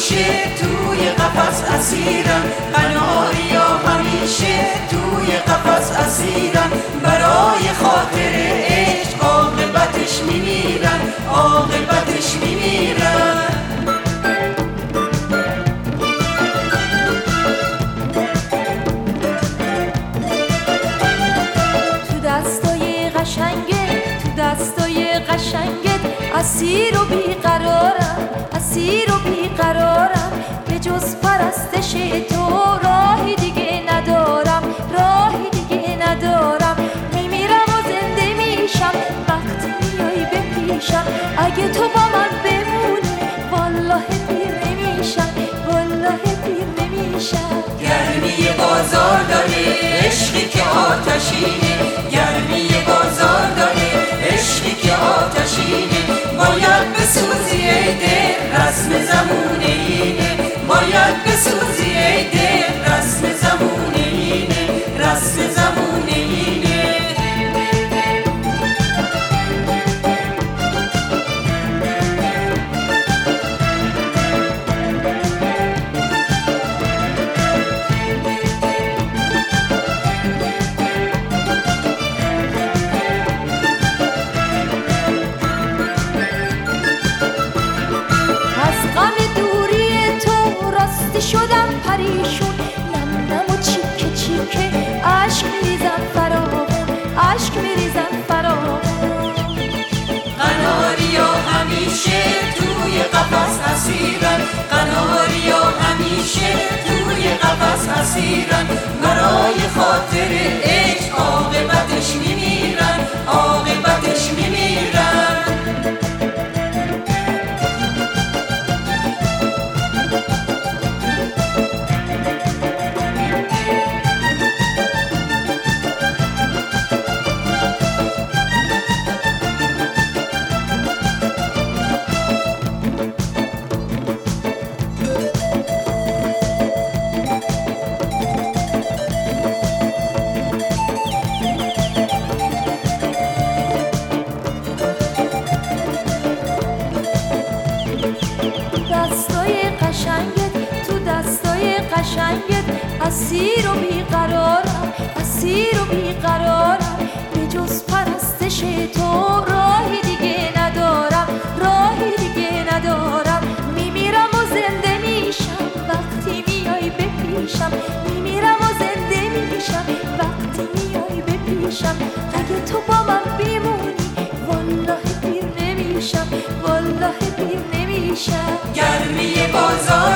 همیشه توی قفس اسیرن، قناریا همیشه توی قفس اسیرن، برای خاطر عشق عاقبتش میمیرن، عاقبتش میمیرن. تو دستای قشنگت اسیر و بیقرارم، اسیر و بیقرارم، به جز پرستش تو راهی دیگه ندارم، راهی دیگه ندارم. میمیرم و زنده میشم وقتی میای به پیشم، اگه تو با من بمونی والله پیر نمیشم، والله پیر نمیشم. گرمی بازار داره عشقی که آتشینه، گرمی بازار داره عشقی که آتشینه، باید بسوزی ای دل رسم زمونه اینه، باید بسوزی ای دل رسم زمونه اینه، رسم زمونه اینه. شدم پریشون، نم نم و چیکه چیکه عشق میریزم فراغون، عشق میریزم فراغون. قناریا همیشه توی قفس اسیرن، قناریا همیشه توی قفس اسیرن، برای خاطر عشق عاقبتش میمیرن، عاقبتش میمیرن. تو دستای قشنگت اسیر و بیقرارم، اسیر و بیقرارم، به جز پرستش تو راهی دیگه ندارم، راهی دیگه ندارم. میمیرم و زنده میشم وقتی میای به پیشم، میمیرم و زنده میشم وقتی میای به پیشم، اگه تو با من بمونی والله پیر نمیشم، والله پیر نمیشم. گرمی بازار